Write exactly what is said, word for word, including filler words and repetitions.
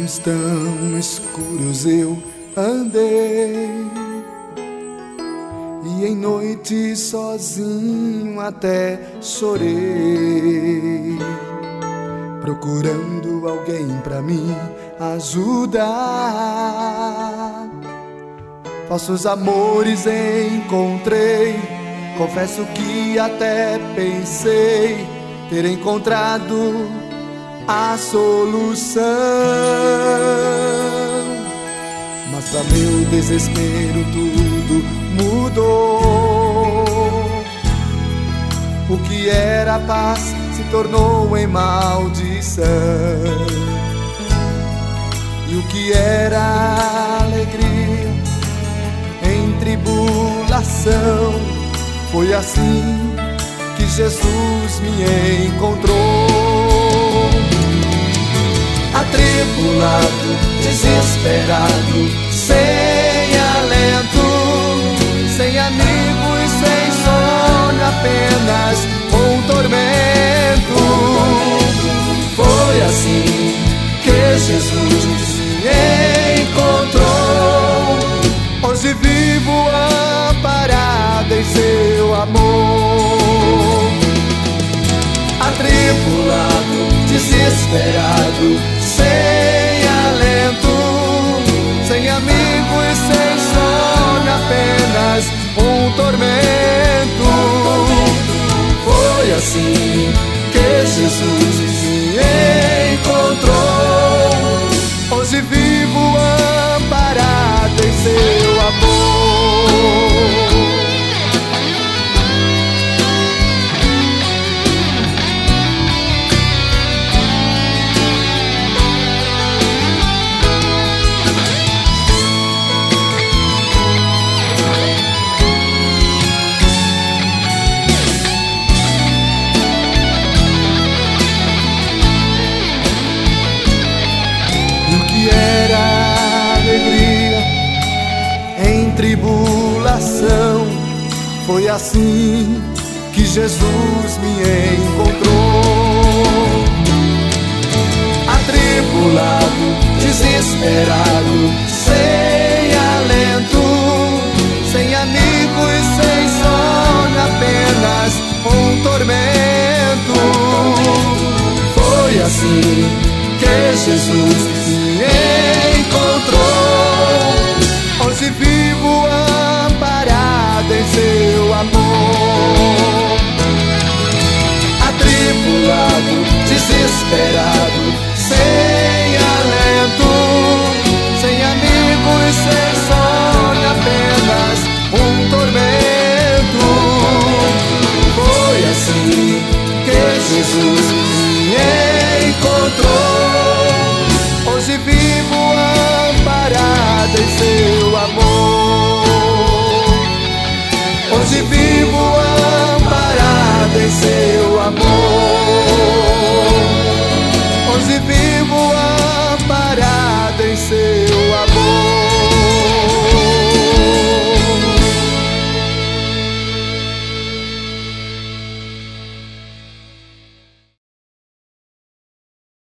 caminhos tão escuros eu andei, e em noite sozinho até chorei, procurando alguém pra me ajudar. Falsos amores encontrei, confesso que até pensei ter encontrado a solução, mas pra meu desespero tudo mudou. O que era paz se tornou em maldição, e o que era alegria em tribulação. Foi assim que Jesus me encontrou. Atribulado, desesperado, sem alento, sem amigos, sem sonho, apenas um tormento. Foi assim que Jesus me encontrou. Hoje vivo amparado em seu amor. Atribulado, desesperado, sem alento, sem amigos, sem sonho, apenas um tormento. Foi assim que Jesus me encontrou. Hoje vivo amparado em seu amor. Tribulação, foi assim que Jesus me encontrou. Atribulado, desesperado, sem